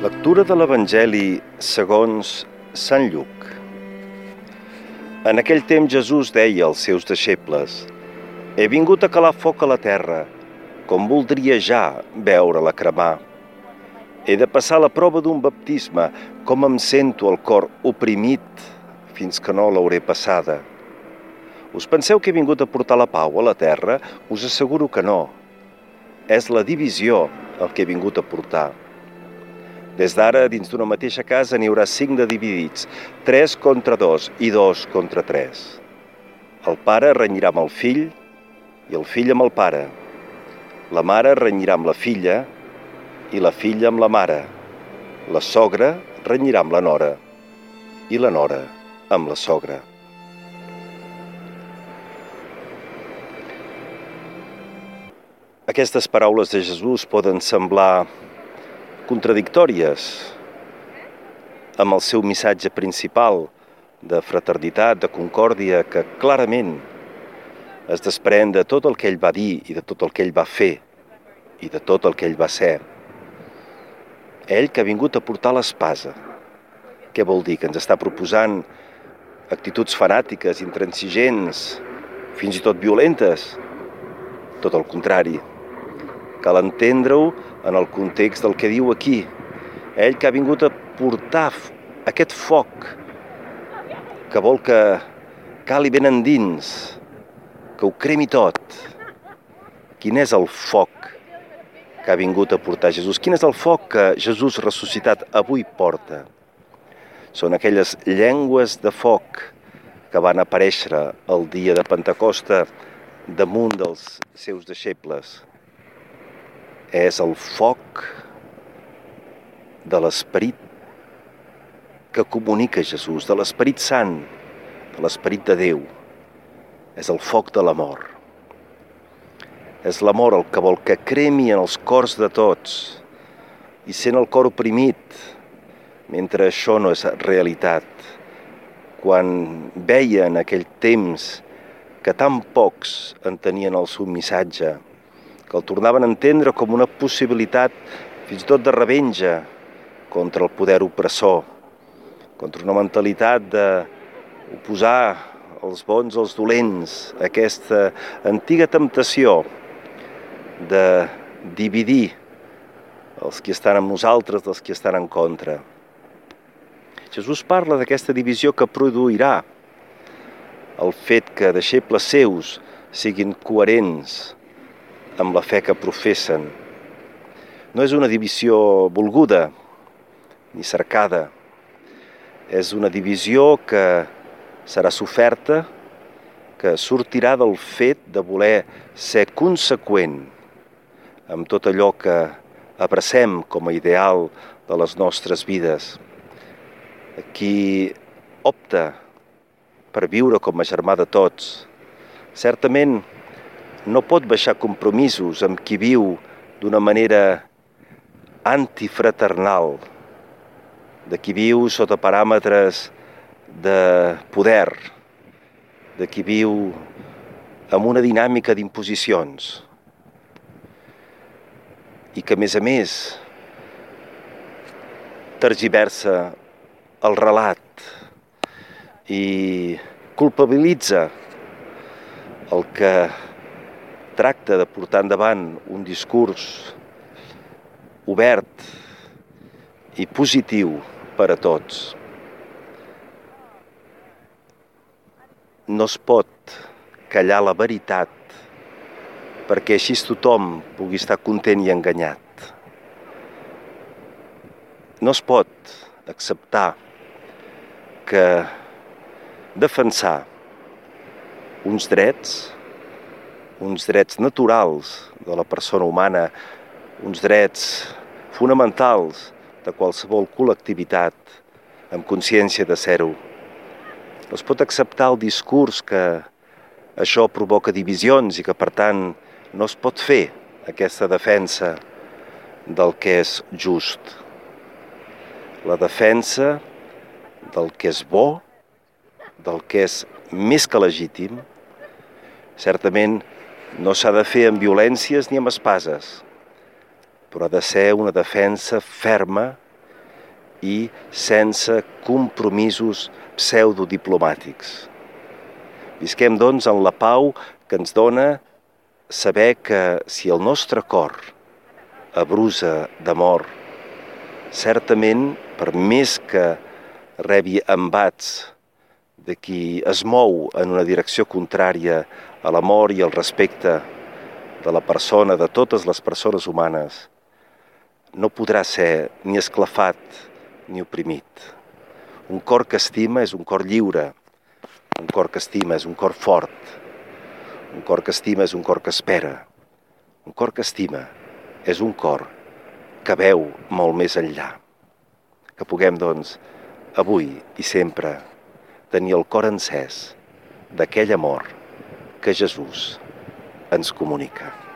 Lectura de l'Evangeli segons Sant Lluc. En aquell temps Jesús deia als seus deixebles: «He vingut a calar foc a la terra, com voldria ja veure-la cremar. He de passar la prova d'un baptisme, com em sento el cor oprimit, fins que no l'hauré passada. Us penseu que he vingut a portar la pau a la terra? Us asseguro que no. És la divisió el que he vingut a portar. Des d'ara, dins d'una mateixa casa n'hi haurà 5 de dividits, 3 contra 2 i 2 contra 3. El pare renyirà amb el fill i el fill amb el pare. La mare renyirà amb la filla i la filla amb la mare. La sogra renyirà amb la nora i la nora amb la sogra». Aquestes paraules de Jesús poden semblar contradictòries amb el seu missatge principal de fraternitat, de concòrdia, que clarament es desprèn de tot el que ell va dir i de tot el que ell va fer i de tot el que ell va ser. Ell que ha vingut a portar l'espasa. Què vol dir? Que ens està proposant actituds fanàtiques, intransigents, fins i tot violentes? Tot el contrari. Cal entendre-ho en el context del que diu aquí. Ell que ha vingut a portar aquest foc que vol que cali ben endins, que ho cremi tot. Quin és el foc que ha vingut a portar Jesús? Quin és el foc que Jesús ressuscitat avui porta? Són aquelles llengües de foc que van aparèixer el dia de Pentecosta damunt dels seus deixebles. És el foc de l'Esperit que comunica Jesús, de l'Esperit Sant, de l'Esperit de Déu. És el foc de l'amor. És l'amor el que vol que cremi en els cors de tots i sent el cor oprimit, mentre això no és realitat. Quan veia en aquell temps que tan pocs entenien el seu missatge, que el tornaven a entendre com una possibilitat fins i tot de revenja contra el poder opressor, contra una mentalitat d'oposar els bons als dolents, aquesta antiga temptació de dividir els que estan amb nosaltres dels que estan en contra. Jesús parla d'aquesta divisió que produirà el fet que deixebles seus siguin coherents amb la fe que professen. No és una divisió volguda ni cercada. És una divisió que serà soferta, que sortirà del fet de voler ser conseqüent amb tot allò que abracem com a ideal de les nostres vides. Qui opta per viure com a germà de tots, certament no pot baixar compromisos amb qui viu d'una manera antifraternal, de qui viu sota paràmetres de poder, de qui viu amb una dinàmica d'imposicions i que, a més, tergiversa el relat i culpabilitza el que tracta de portar endavant un discurs obert i positiu per a tots. No es pot callar la veritat perquè així tothom pugui estar content i enganyat. No es pot acceptar que defensar uns drets naturals de la persona humana, uns drets fonamentals de qualsevol col·lectivitat amb consciència de ser-ho. No es pot acceptar el discurs que això provoca divisions i que, per tant, no es pot fer aquesta defensa del que és just. La defensa del que és bo, del que és més que legítim, certament no s'ha de fer amb violències ni amb espases, però ha de ser una defensa ferma i sense compromisos pseudodiplomàtics. Visquem, doncs, en la pau que ens dona saber que si el nostre cor abrusa d'amor, certament, per més que rebi embats de qui es mou en una direcció contrària a l'amor i al respecte de la persona, de totes les persones humanes, no podrà ser ni esclafat ni oprimit. Un cor que estima és un cor lliure, un cor que estima és un cor fort, un cor que estima és un cor que espera, un cor que estima és un cor que veu molt més enllà. Que puguem, doncs, avui i sempre tenir el cor encès d'aquell amor que Jesús ens comunica.